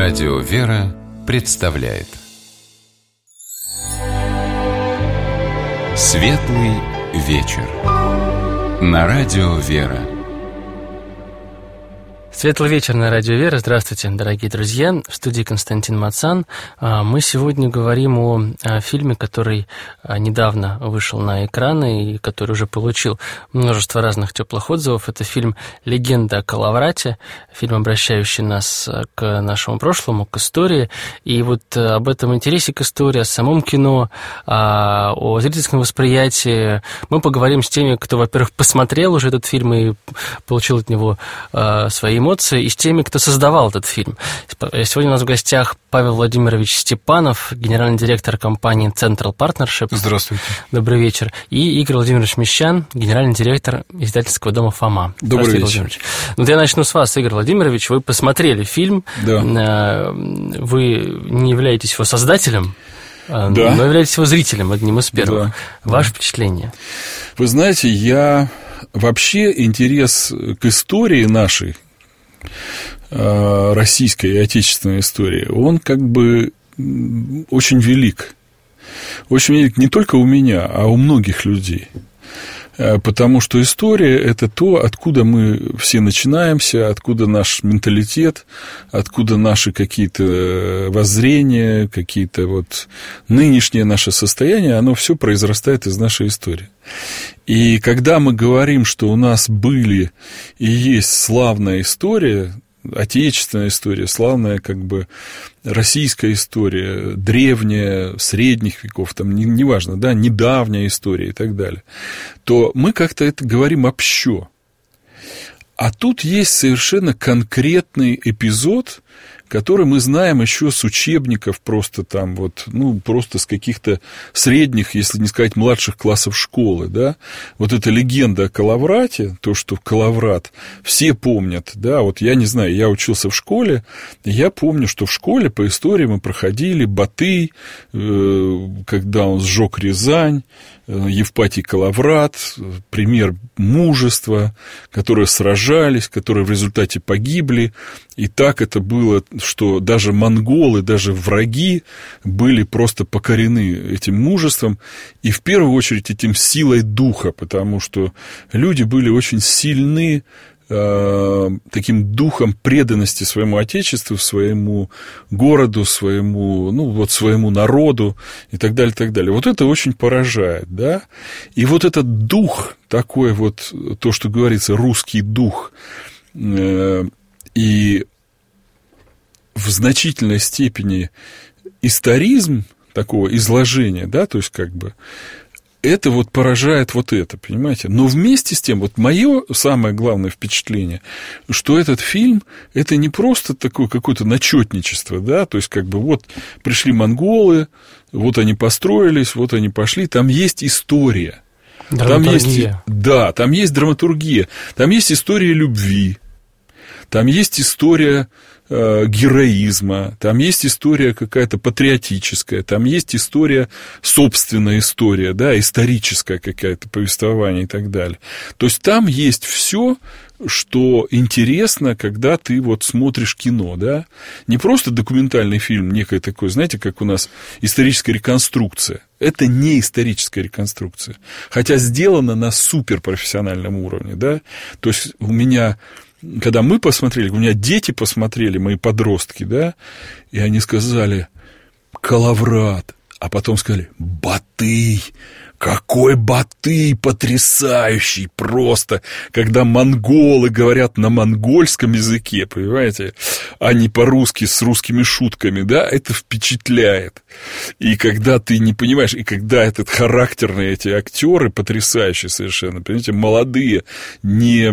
Радио «Вера» представляет Светлый вечер на Радио «Вера». Светлый вечер на Радио «Вера». Здравствуйте, дорогие друзья. В студии Константин Мацан. Мы сегодня говорим о фильме, который недавно вышел на экраны и который уже получил множество разных теплых отзывов. Это фильм «Легенда о Калаврате», фильм, обращающий нас к нашему прошлому, к истории. И вот об этом интересе к истории, о самом кино, о зрительском восприятии мы поговорим с теми, кто, во-первых, посмотрел уже этот фильм и получил от него свои эмоции, и с теми, кто создавал этот фильм. Сегодня у нас в гостях Павел Владимирович Степанов, генеральный директор компании Central Partnership. Здравствуйте. Добрый вечер. И Игорь Владимирович Мещан, генеральный директор издательского дома «Фома». Добрый вечер. Вот я начну с вас, Игорь Владимирович. Вы посмотрели фильм. Да. Вы не являетесь его создателем, да, но являетесь его зрителем, одним из первых. Да. Ваше впечатление? Вы знаете, вообще интерес к истории нашей, российской и отечественной истории, он как бы очень велик. Очень велик не только у меня, а у многих людей. Потому что история – это то, откуда мы все начинаемся, откуда наш менталитет, откуда наши какие-то воззрения, какие-то вот нынешнее наше состояние, оно все произрастает из нашей истории. И когда мы говорим, что у нас были и есть славная история, отечественная история, славная как бы российская история, древняя, средних веков, там, неважно, да, недавняя история и так далее, то мы как-то это говорим общо. А тут есть совершенно конкретный эпизод, который мы знаем еще с учебников, просто там вот, просто с каких-то средних, если не сказать младших классов школы, да, вот эта легенда о Калаврате, то, что Калаврат, все помнят, да, вот я не знаю, я учился в школе, я помню, что в школе по истории мы проходили Батый, когда он сжег Рязань, Евпатий Калаврат, пример мужества, которые сражались, которые в результате погибли. И так это было, что даже монголы, даже враги были просто покорены этим мужеством. И в первую очередь этим силой духа, потому что люди были очень сильны таким духом преданности своему отечеству, своему городу, своему народу и так далее, и так далее. Вот это очень поражает, да? И вот этот дух, такой вот, то, что говорится, русский дух, и в значительной степени историзм такого изложения, да, то есть как бы это вот поражает вот это, понимаете? Но вместе с тем, вот мое самое главное впечатление, что этот фильм, это не просто такое какое-то начетничество, да, то есть как бы вот пришли монголы, вот они построились, вот они пошли, там есть история. Драматургия. Там есть драматургия, там есть история любви, там есть история героизма, там есть история какая-то патриотическая, там есть история, собственная история, да, историческая какая-то повествование и так далее. То есть там есть все, что интересно, когда ты вот смотришь кино, да, не просто документальный фильм, некое такое, знаете, как у нас историческая реконструкция. Это не историческая реконструкция, хотя сделана на суперпрофессиональном уровне, да, то есть у меня... Когда мы посмотрели, у меня дети посмотрели, мои подростки, да, и они сказали «Калаврат», а потом сказали «Батый». Какой Батый потрясающий просто, когда монголы говорят на монгольском языке, понимаете, а не по-русски с русскими шутками, да, это впечатляет. И когда ты не понимаешь, и когда этот характерные эти актеры потрясающие совершенно, понимаете, молодые, не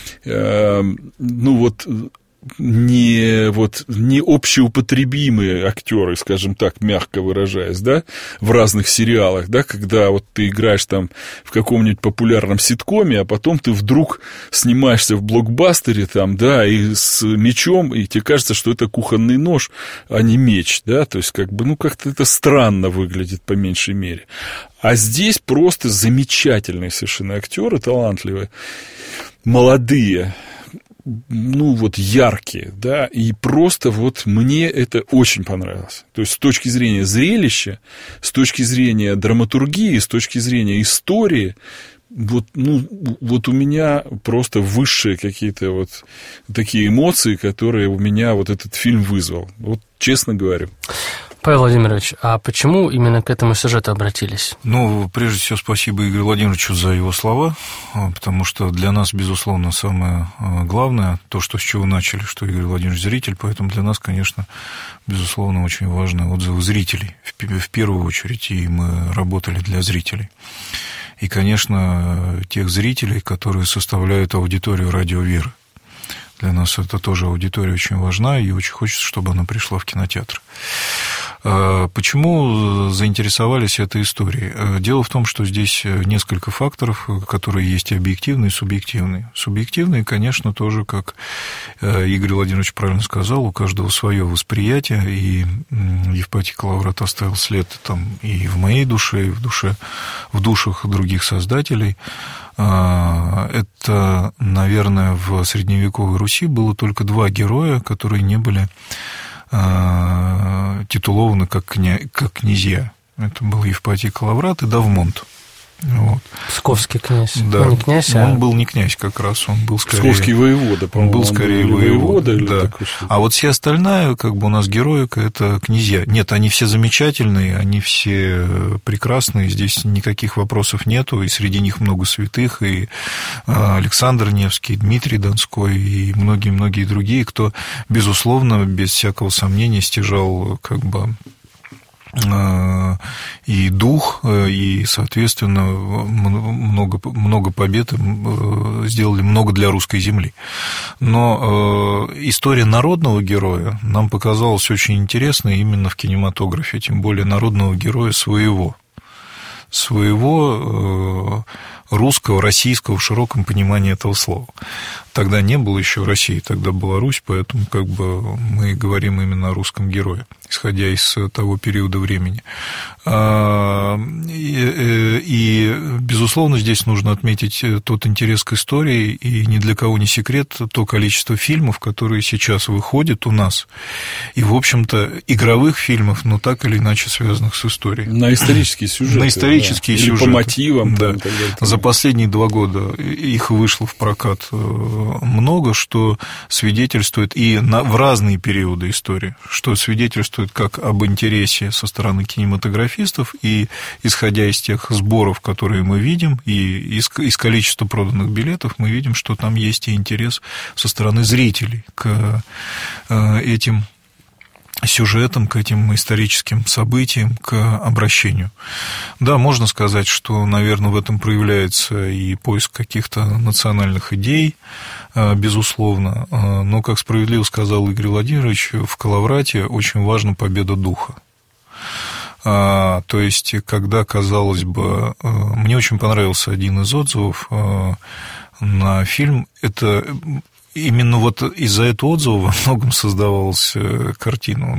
общеупотребимые актеры, скажем так, мягко выражаясь, да, в разных сериалах, да, когда вот ты играешь там в каком-нибудь популярном ситкоме, а потом ты вдруг снимаешься в блокбастере там, да, и с мечом, и тебе кажется, что это кухонный нож, а не меч, да, то есть как бы, как-то это странно выглядит по меньшей мере. А здесь просто замечательные совершенно актеры, талантливые, молодые, яркие, да, и просто мне это очень понравилось. То есть, с точки зрения зрелища, с точки зрения драматургии, с точки зрения истории, у меня просто высшие какие-то такие эмоции, которые у меня этот фильм вызвал. Честно говорю. Павел Владимирович, а почему именно к этому сюжету обратились? Прежде всего, спасибо Игорю Владимировичу за его слова, потому что для нас, безусловно, самое главное, то, с чего начали, что Игорь Владимирович зритель, поэтому для нас, конечно, безусловно, очень важны отзывы зрителей, в первую очередь, и мы работали для зрителей. И, конечно, тех зрителей, которые составляют аудиторию «Радио Вера». Для нас это тоже аудитория очень важна, и очень хочется, чтобы она пришла в кинотеатр. Почему заинтересовались этой историей? Дело в том, что здесь несколько факторов, которые есть и объективные, и субъективные. Субъективные, конечно, тоже, как Игорь Владимирович правильно сказал, у каждого свое восприятие, и Евпатий Калаврат оставил след там и в моей душе, и в душах других создателей. Это, наверное, в средневековой Руси было только два героя, которые не были титулованы как князья. Это был Евпатий Калаврат и Давмонт. Псковский князь. Да. Не князь, он был не князь как раз, он был скорее... Псковский воевода, по-моему. Он был скорее воевода, да. Такой, а все остальное, у нас героика, это князья. Нет, они все замечательные, они все прекрасные, здесь никаких вопросов нету, и среди них много святых, и Александр Невский, и Дмитрий Донской, и многие-многие другие, кто, безусловно, без всякого сомнения стяжал и дух, и, соответственно, много побед сделали, много для русской земли. Но история народного героя нам показалась очень интересной именно в кинематографе, тем более народного героя своего русского, российского в широком понимании этого слова. Тогда не было еще России, тогда была Русь, поэтому мы говорим именно о русском герое, исходя из того периода времени. И, безусловно, здесь нужно отметить тот интерес к истории, и ни для кого не секрет то количество фильмов, которые сейчас выходят у нас, и, в общем-то, игровых фильмов, но так или иначе связанных с историей. На исторические сюжеты. На исторические сюжеты. Или по мотивам. Да. За последние 2 года их вышло в прокат много, что свидетельствует и в разные периоды истории, что свидетельствует как об интересе со стороны кинематографистов, и исходя из тех сборов, которые мы видим, и из количества проданных билетов, мы видим, что там есть и интерес со стороны зрителей к этим сюжетам, к этим историческим событиям, к обращению. Да, можно сказать, что, наверное, в этом проявляется и поиск каких-то национальных идей, безусловно, но, как справедливо сказал Игорь Владимирович, в Калаврате очень важна победа духа. То есть, когда, казалось бы, мне очень понравился один из отзывов на фильм, это... Именно из-за этого отзыва во многом создавалась картина.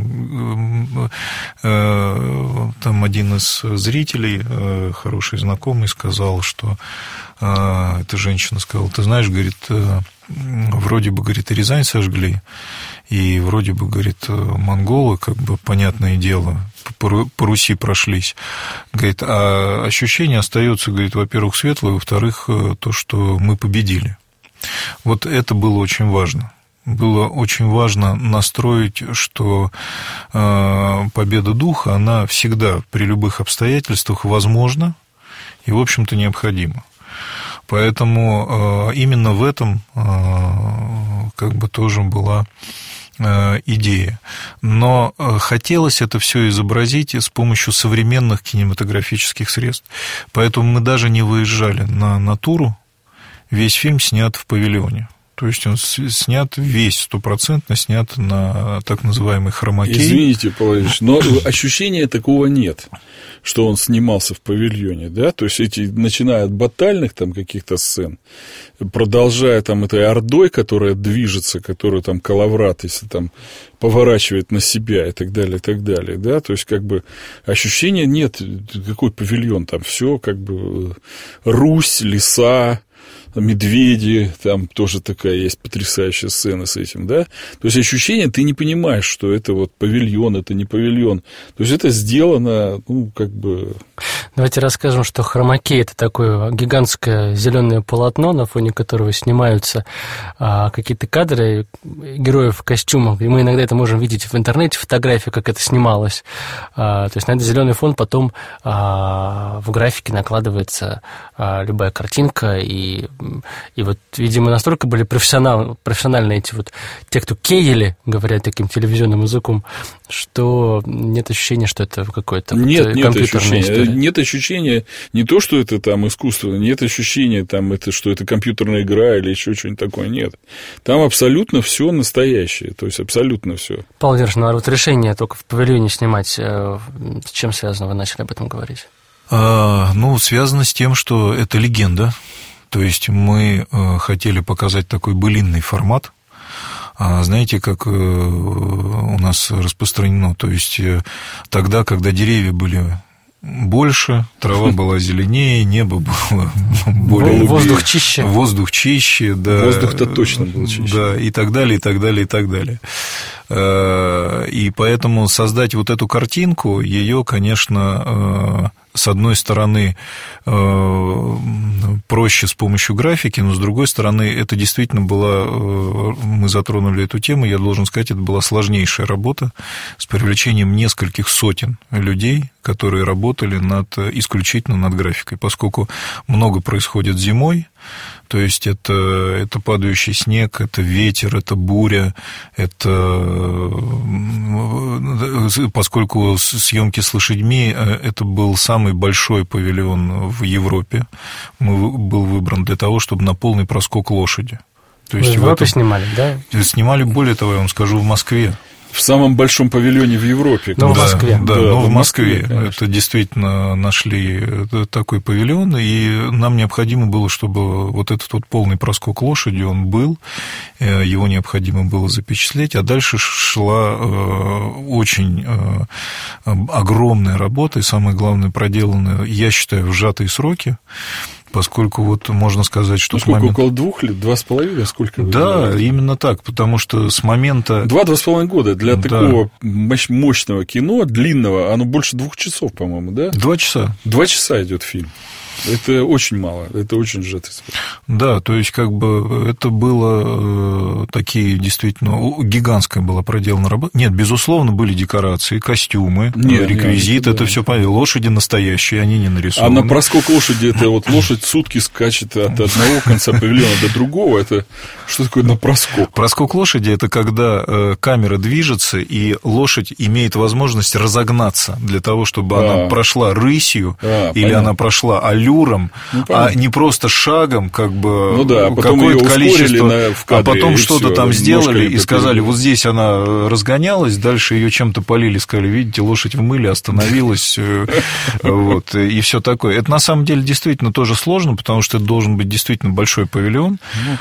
Там один из зрителей, хороший знакомый, сказал, что эта женщина сказала: ты знаешь, говорит, вроде бы, говорит, и Рязань сожгли, и вроде бы, говорит, монголы, понятное дело, по Руси прошлись. Говорит, а ощущение остается, говорит, во-первых, светлое, во-вторых, то, что мы победили. Это было очень важно. Было очень важно настроить, что победа духа, она всегда при любых обстоятельствах возможна и, в общем-то, необходима. Поэтому именно в этом тоже была идея. Но хотелось это все изобразить с помощью современных кинематографических средств. Поэтому мы даже не выезжали на натуру. Весь фильм снят в павильоне. То есть он снят весь, 100% снят на так называемый хромакей. Извините, Павел Ильич, но ощущения такого нет, что он снимался в павильоне, да? То есть начиная от батальных каких-то сцен, продолжая этой ордой, которая движется, которую Калаврат, если поворачивает на себя и так далее, да? То есть ощущения нет, какой павильон, там все Русь, леса, медведи, там тоже такая есть потрясающая сцена с этим, да. То есть ощущение, ты не понимаешь, что это вот павильон, это не павильон. То есть это сделано, ну, как бы... Давайте расскажем, что хромакей – это такое гигантское зеленое полотно, на фоне которого снимаются какие-то кадры героев в костюмах. И мы иногда это можем видеть в интернете, фотографии, как это снималось. То есть на этот зеленый фон потом в графике накладывается любая картинка. И вот, видимо, настолько были профессиональны эти вот те, кто кеяли, говоря таким телевизионным языком, что нет ощущения, что это какое-то компьютерная история. Нет ощущения не то, что это там искусство, нет ощущения, там, что это компьютерная игра или еще что-нибудь такое, нет. Там абсолютно все настоящее, то есть абсолютно все. Павел Владимирович, ну а вот решение только в павильоне снимать, с чем связано, вы начали об этом говорить? Ну, связано с тем, что это легенда, то есть мы хотели показать такой былинный формат. Знаете, как у нас распространено, то есть тогда, когда деревья были больше, трава была зеленее, небо было более... Воздух чище. Воздух чище, да. Воздух-то точно был чище. Да, и так далее, и так далее, и так далее. И поэтому создать вот эту картинку, ее, конечно, с одной стороны, проще с помощью графики, но с другой стороны, это действительно была, мы затронули эту тему, я должен сказать, это была сложнейшая работа с привлечением нескольких сотен людей, которые работали исключительно над графикой, поскольку много происходит зимой, то есть это падающий снег, это ветер, это буря, поскольку съемки с лошадьми, это был самый большой павильон в Европе, был выбран для того, чтобы на полный проскок лошади. То есть в Европе снимали, да? Снимали, более того, я вам скажу, в Москве. В самом большом павильоне в Европе. Но в Москве. Да, но в Москве. Это действительно нашли такой павильон, и нам необходимо было, чтобы вот этот вот полный проскок лошади, он был, его необходимо было запечатлеть, а дальше шла очень огромная работа, и самое главное, проделанная, я считаю, в сжатые сроки, поскольку вот можно сказать, что с момента... около 2 лет, 2,5, сколько? Да, именно так, потому что с момента... 2,5 года для такого мощного кино, длинного, оно больше 2 часов, по-моему, да? 2 часа. 2 часа идет фильм. Это очень мало, это очень сжатый срок. Да, то есть, как бы, это было такие, действительно, гигантская была проделана работа. Нет, безусловно, были декорации, костюмы, реквизит, это все понятно. Лошади настоящие, они не нарисованы. А на проскок лошади, это вот лошадь сутки скачет от одного конца павильона до другого, это что такое на проскок? Проскок лошади – это когда камера движется, и лошадь имеет возможность разогнаться для того, чтобы она прошла рысью, или она прошла аллюром, а не просто шагом, как бы какое-то количество, а потом что-то там сделали и сказали, вот здесь она разгонялась, дальше ее чем-то полили, сказали, видите, лошадь в мыле остановилась, вот, и все такое. Это на самом деле действительно тоже сложно, потому что это должен быть действительно большой павильон.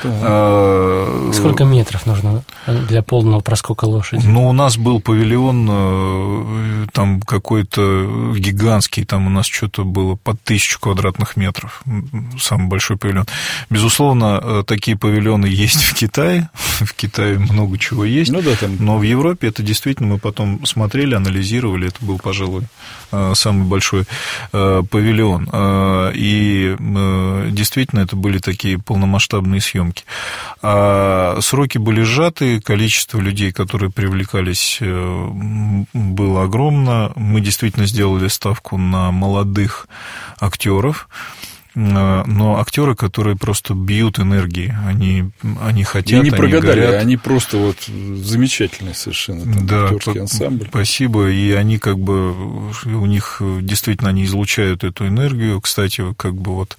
Сколько метров нужно для полного проскока лошади? Ну, у нас был павильон там какой-то гигантский, там у нас что-то было под 1000 квадратных метров, самый большой павильон. Безусловно, такие павильоны есть в Китае много чего есть, но в Европе это действительно мы потом смотрели, анализировали, это был, пожалуй, самый большой павильон. И действительно это были такие полномасштабные съемки. Сроки были сжаты, количество людей, которые привлекались, было огромно. Мы действительно сделали ставку на молодых актеров, но актеры, которые просто бьют энергией, они хотят, они прогадали, горят. Они просто вот замечательные совершенно, там, актерский ансамбль. Спасибо, и они как бы, у них действительно, они излучают эту энергию. Кстати, как бы вот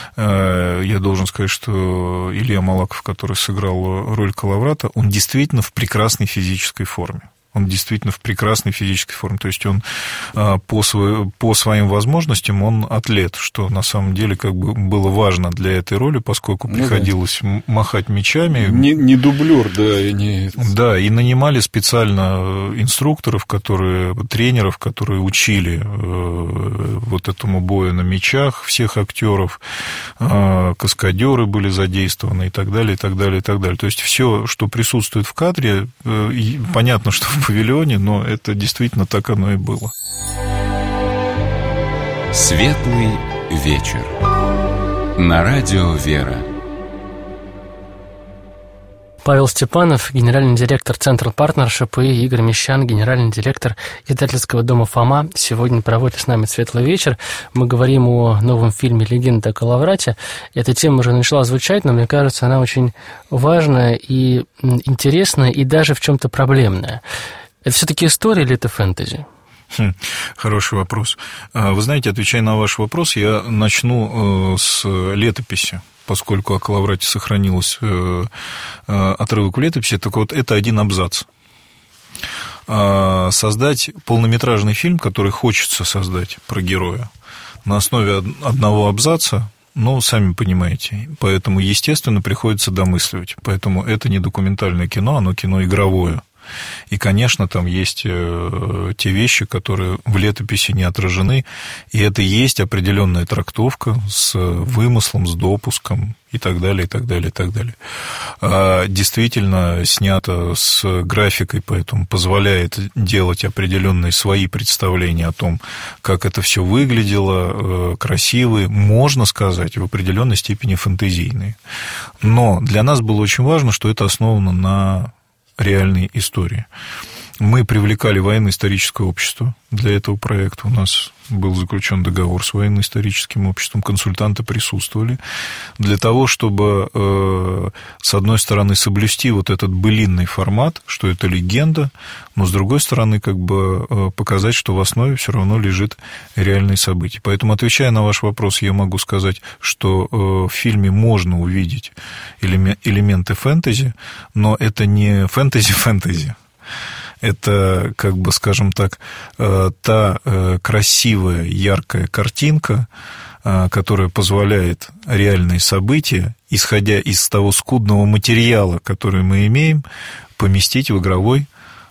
я должен сказать, что Илья Малаков, который сыграл роль Калаврата, он действительно в прекрасной физической форме. Он действительно в прекрасной физической форме. То есть он по своим возможностям он атлет, что на самом деле как бы было важно для этой роли, поскольку приходилось махать мечами. Не дублер, да, и не... Да, и нанимали специально инструкторов, тренеров, которые учили вот этому бою на мечах всех актеров, каскадеры были задействованы и так далее, и так далее, и так далее. То есть все, что присутствует в кадре, понятно, что в павильоне, но это действительно так оно и было. Светлый вечер. На радио «Вера». Павел Степанов, генеральный директор Central Partnership, и Игорь Мещан, генеральный директор издательского дома «Фома», сегодня проводят с нами «Светлый вечер». Мы говорим о новом фильме «Легенда о Калаврате». Эта тема уже начала звучать, но мне кажется, она очень важная и интересная, и даже в чем-то проблемная. Это все-таки история или это фэнтези? Хороший вопрос. Вы знаете, отвечая на ваш вопрос, я начну с летописи. Поскольку о Калаврате сохранилось отрывок в летописи, так вот, это один абзац. Создать полнометражный фильм, который хочется создать про героя, на основе одного абзаца, сами понимаете, поэтому, естественно, приходится домысливать. Поэтому это не документальное кино, оно кино игровое. И, конечно, там есть те вещи, которые в летописи не отражены, и это есть определенная трактовка с вымыслом, с допуском и так далее, и так далее, и так далее. Действительно снято с графикой, поэтому позволяет делать определенные свои представления о том, как это все выглядело, красивые, можно сказать, в определенной степени фэнтезийные. Но для нас было очень важно, что это основано на реальной истории. Мы привлекали военно-историческое общество для этого проекта. У нас был заключен договор с военно-историческим обществом, консультанты присутствовали, для того, чтобы, с одной стороны, соблюсти вот этот былинный формат, что это легенда, но, с другой стороны, как бы показать, что в основе все равно лежит реальные события. Поэтому, отвечая на ваш вопрос, я могу сказать, что в фильме можно увидеть элементы фэнтези, но это не фэнтези-фэнтези. Это, как бы, скажем так, та красивая, яркая картинка, которая позволяет реальные события, исходя из того скудного материала, который мы имеем, поместить в игровой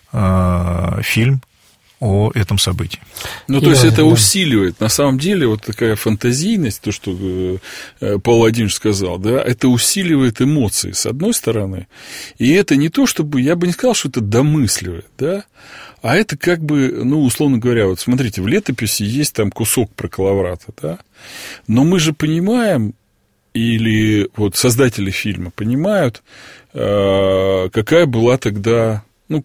фильм о этом событии. То есть это усиливает, на самом деле, вот такая фантазийность, то, что Павел Владимирович сказал, да, это усиливает эмоции, с одной стороны, и это не то, чтобы, я бы не сказал, что это домысливает, да, а это как бы, условно говоря, вот смотрите, в летописи есть там кусок про Калаврата, да, но мы же понимаем, или вот создатели фильма понимают, какая была тогда,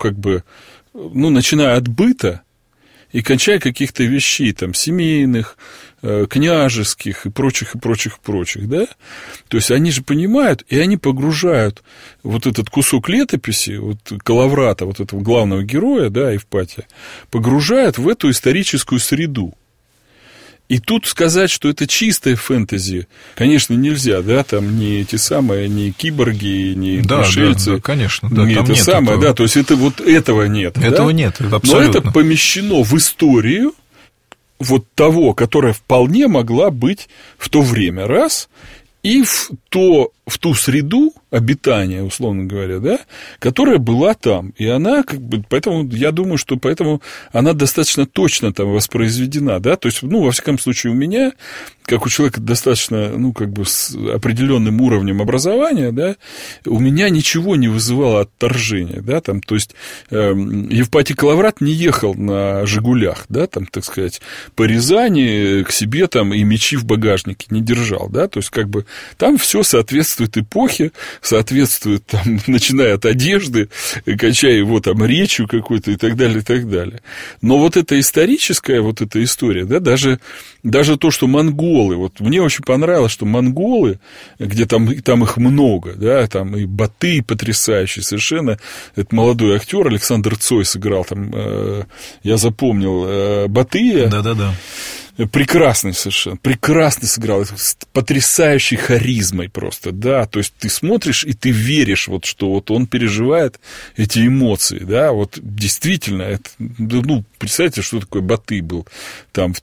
начиная от быта и кончая каких-то вещей, там, семейных, княжеских и прочих, да? То есть, они же понимают, и они погружают вот этот кусок летописи, вот Калаврата, вот этого главного героя, да, Евпатия, погружают в эту историческую среду. И тут сказать, что это чистое фэнтези, конечно, нельзя, да, там не эти самые, не киборги, не пришельцы. Да, конечно, да, не там это нет самое, этого. да, то есть это вот этого нет. Этого да? нет, это абсолютно. Но это помещено в историю вот того, которая вполне могла быть в то время, раз, и в ту среду обитания, условно говоря, да, которая была там. И она, как бы, поэтому я думаю, что поэтому она достаточно точно там воспроизведена, да, то есть, во всяком случае, у меня, как у человека достаточно, с определенным уровнем образования, да, у меня ничего не вызывало отторжения, да, там, то есть, Евпатий Калаврат не ехал на «Жигулях», да, там, так сказать, по Рязани к себе там и мечи в багажнике не держал, да, то есть, как бы, там все соответствует эпохе, соответствует, там, начиная от одежды, кончая его там речью какой-то и так далее, и так далее. Но вот эта историческая вот эта история, да, даже то, что монголы, вот мне очень понравилось, что монголы, где там их много, да, там и Батый потрясающий совершенно, этот молодой актер Александр Цой сыграл там, я запомнил, Батыя. Да-да-да. Прекрасный совершенно, прекрасно сыграл, с потрясающей харизмой просто, да, то есть ты смотришь и ты веришь, вот, что вот он переживает эти эмоции, да, вот действительно, это, ну, представьте, что такое Батый был там в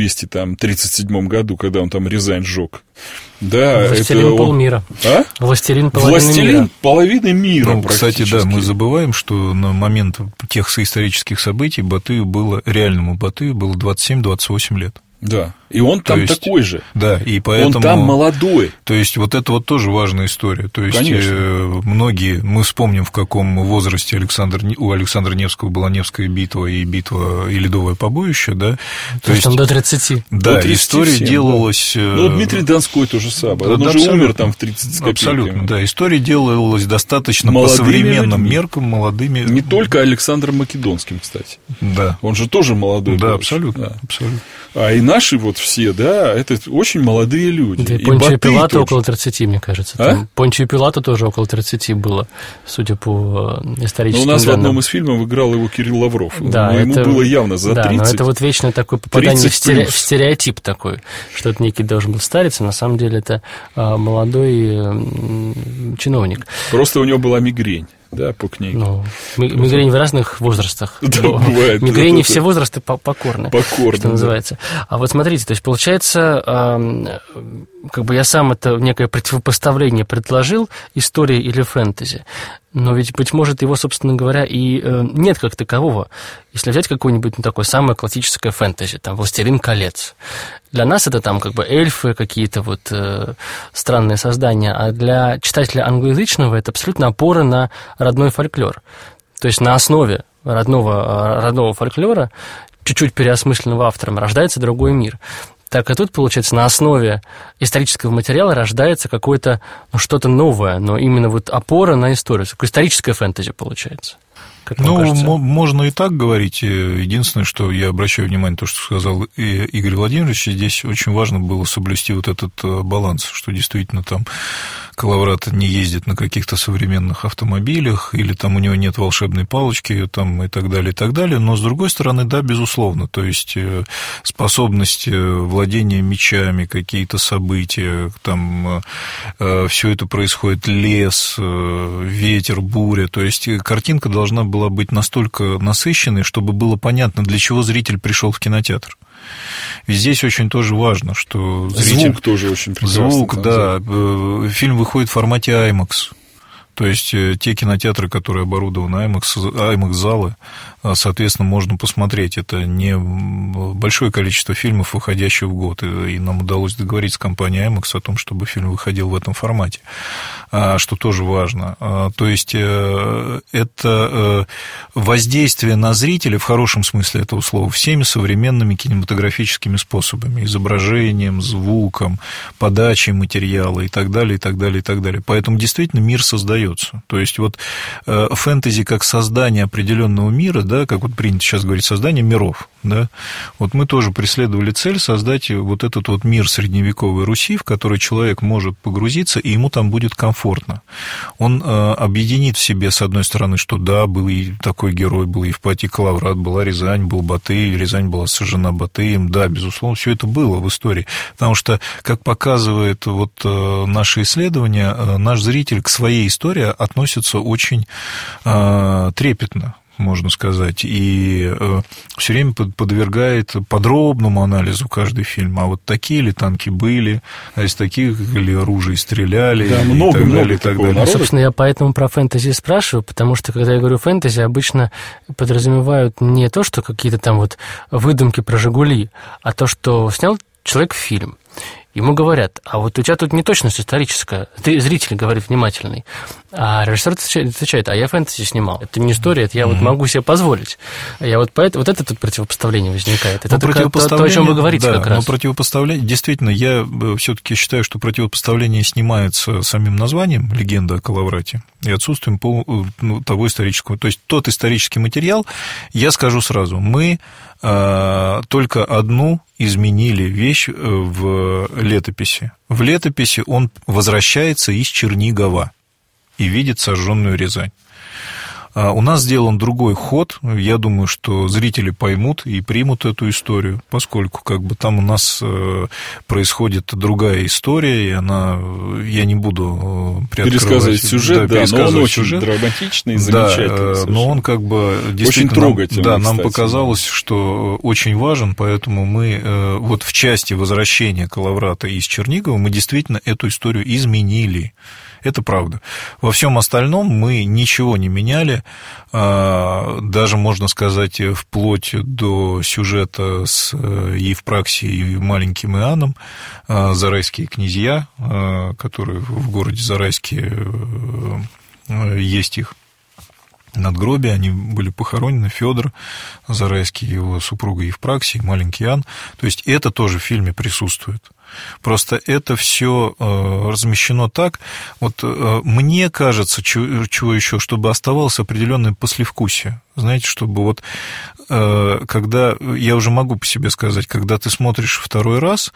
1237 году, когда он там Рязань сжег. Да, «Властелин полмира». А? «Властелин половины мира». Половины мира. Ну, кстати, да, мы забываем, что на момент тех соисторических событий Батыю было, реальному Батыю было 27-28 лет. Да, и он там такой же. Да, и поэтому... Он там молодой. То есть, вот это вот тоже важная история. То есть, многие, мы вспомним, в каком возрасте у Александра Невского была Невская битва и Ледовое побоище, да? То есть, там до 30. Да, до 30 история всем, делалась... Да. Ну, Дмитрий Донской тоже самое. Да, он уже умер там в 30 с копейками. Абсолютно, да. История делалась достаточно молодыми по современным меркам, молодыми... Не только Александром Македонским, кстати. Да. Он же тоже молодой. Да, был. абсолютно, Да. абсолютно. А и наши вот все, да, это очень молодые люди. Да, и Батый Понтию Пилату тоже. около 30, мне кажется. А? Понтию Пилату тоже около 30 было, судя по историческим Но у нас данным. в одном из фильмов играл его Кирилл Лавров. Да, ему было явно за 30. Да, но это вот вечное такое попадание в стереотип такой, что это некий должен был старец, а на самом деле это молодой чиновник. Просто у него была мигрень. Да, по книге. Ну, мигрень в разных возрастах. Да, бывает. Мигрени все возрасты покорны. Покорны, что называется. А вот смотрите, то есть, получается, как бы я сам это некое противопоставление предложил, истории или фэнтези. Но ведь, быть может, его, собственно говоря, и нет как такового. Если взять какое-нибудь такое самое классическое фэнтези, там, «Властелин колец». Для нас это там как бы эльфы, какие-то вот странные создания, а для читателя англоязычного это абсолютно опора на родной фольклор. То есть на основе родного фольклора, чуть-чуть переосмысленного автором, рождается другой мир. Так и тут, получается, на основе исторического материала рождается какое-то, что-то новое, но именно вот опора на историю. Такое историческое фэнтези получается. Можно и так говорить. Единственное, что я обращаю внимание на то, что сказал Игорь Владимирович, здесь очень важно было соблюсти вот этот баланс, что действительно там Калаврат не ездит на каких-то современных автомобилях, или там у него нет волшебной палочки, там, и так далее, но, с другой стороны, да, безусловно, то есть способность владения мечами, какие-то события, там, все это происходит, лес, ветер, буря, то есть картинка должна была быть настолько насыщенной, чтобы было понятно, для чего зритель пришел в кинотеатр. Ведь здесь очень тоже важно, что зритель... Звук тоже очень прекрасный. Звук, да. Фильм выходит в формате IMAX. То есть те кинотеатры, которые оборудованы IMAX-залы, соответственно, можно посмотреть. Это не большое количество фильмов, выходящих в год. И нам удалось договориться с компанией IMAX о том, чтобы фильм выходил в этом формате, что тоже важно. То есть это воздействие на зрителя, в хорошем смысле этого слова, всеми современными кинематографическими способами: изображением, звуком, подачей материала и так далее, и так далее, и так далее. Поэтому действительно мир создается. То есть вот фэнтези как создание определенного мира, да, как вот принято сейчас говорить, создание миров, да, вот мы тоже преследовали цель создать вот этот вот мир средневековой Руси, в который человек может погрузиться, и ему там будет комфортно. Он объединит в себе, с одной стороны, что да, был и такой герой, был Евпатий Калаврат, была Рязань, был Батый, Рязань была сожжена Батыем, да, безусловно, все это было в истории, потому что, как показывает вот наше исследование, наш зритель к своей истории относится очень трепетно, можно сказать, и все время подвергает подробному анализу каждый фильм. А вот такие ли танки были, а из таких ли оружий стреляли, да, и много, так далее, и так далее. Собственно, я поэтому про фэнтези спрашиваю, потому что, когда я говорю фэнтези, обычно подразумевают не то, что какие-то там вот выдумки про «Жигули», а то, что снял человек фильм. Ему говорят: а вот у тебя тут неточность историческая. Ты, зритель, говорит внимательный. А режиссер отвечает: а я фэнтези снимал. Это не история, это я вот могу себе позволить. Я вот поэтому вот это тут противопоставление возникает. Это то, о чем вы говорите, да, как раз. Но противопоставление, действительно, я все-таки считаю, что противопоставление снимается самим названием «Легенда о Калаврате» и отсутствием того исторического. То есть тот исторический материал, я скажу сразу, мы только одну изменили вещь в летописи. В летописи он возвращается из Чернигова и видит сожженную Рязань. У нас сделан другой ход. Я думаю, что зрители поймут и примут эту историю, поскольку как бы там у нас происходит другая история, и она, я не буду пересказывать сюжет, да, но он очень драматичный, замечательный. Да, но он как бы действительно... Очень трогательный, да, нам кстати, показалось, что очень важен, поэтому мы вот в части возвращения Калаврата из Чернигова мы действительно эту историю изменили. Это правда. Во всем остальном мы ничего не меняли, даже, можно сказать, вплоть до сюжета с Евпраксией и маленьким Иоанном, Зарайские князья, которые в городе Зарайске есть их надгробия, они были похоронены, Федор Зарайский, его супруга Евпраксия, маленький Иоанн, то есть это тоже в фильме присутствует. Просто это все размещено так. Вот мне кажется, чего еще, чтобы оставалось определенное послевкусие. Знаете, чтобы вот когда, я уже могу по себе сказать, когда ты смотришь второй раз,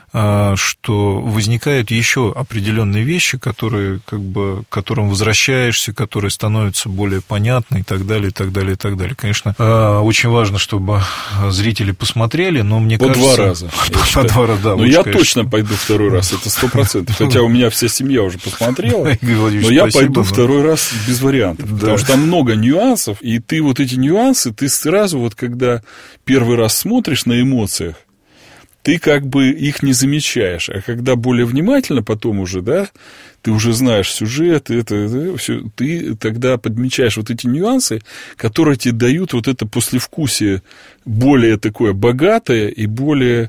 что возникают еще определенные вещи, которые, как бы, к которым возвращаешься, которые становятся более понятны и так далее, и так далее, и так далее. Конечно, очень важно, чтобы зрители посмотрели, но мне кажется... По 2 раза. По 2 раза, да. Но я точно пойду второй раз, это 100%. Хотя у меня вся семья уже посмотрела, но я пойду второй раз без вариантов. Потому что там много нюансов, и ты вот эти нюансы, ты сразу вот когда первый раз смотришь на эмоциях, ты как бы их не замечаешь, а когда более внимательно потом уже, да, ты уже знаешь сюжет, это все, ты тогда подмечаешь вот эти нюансы, которые тебе дают вот это послевкусие более такое богатое и более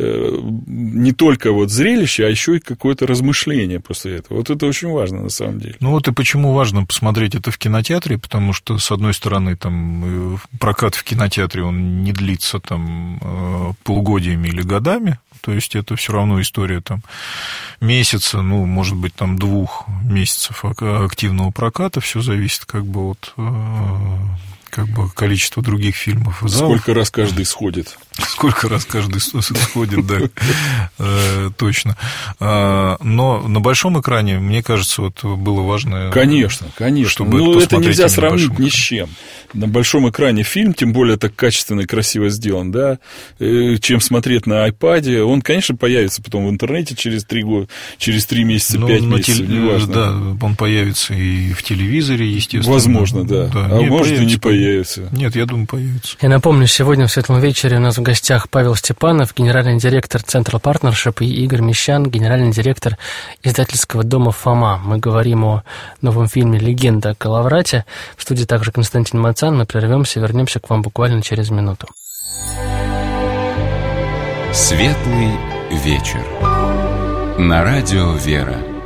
не только вот зрелище, а еще и какое-то размышление после этого. Вот это очень важно на самом деле. Ну вот и почему важно посмотреть это в кинотеатре, потому что, с одной стороны, там прокат в кинотеатре, он не длится там полугодиями или годами, то есть это все равно история там месяца, ну, может быть, там 2 месяцев активного проката, все зависит как бы от как бы количества других фильмов. Сколько раз каждый сходит. Сколько раз каждый сходит, да, точно. Но на большом экране, мне кажется, вот было важно... Конечно, чтобы ну, это нельзя сравнить ни с чем. На большом экране фильм, тем более так качественно и красиво сделан, да, чем смотреть на айпаде. Он, конечно, появится потом в интернете через 3 года, через 3 месяца, 5 месяцев, неважно. Да, он появится и в телевизоре, естественно. Возможно, да. А может, и не появится. Нет, я думаю, появится. Я напомню, сегодня в «Светлом вечере» у нас в гостях Павел Степанов, генеральный директор Central Partnership, и Игорь Мещан, генеральный директор издательского дома «Фома». Мы говорим о новом фильме «Легенда о Калаврате». В студии также Константин Мацан. Мы прервемся и вернемся к вам буквально через минуту. Светлый вечер. На радио «Вера».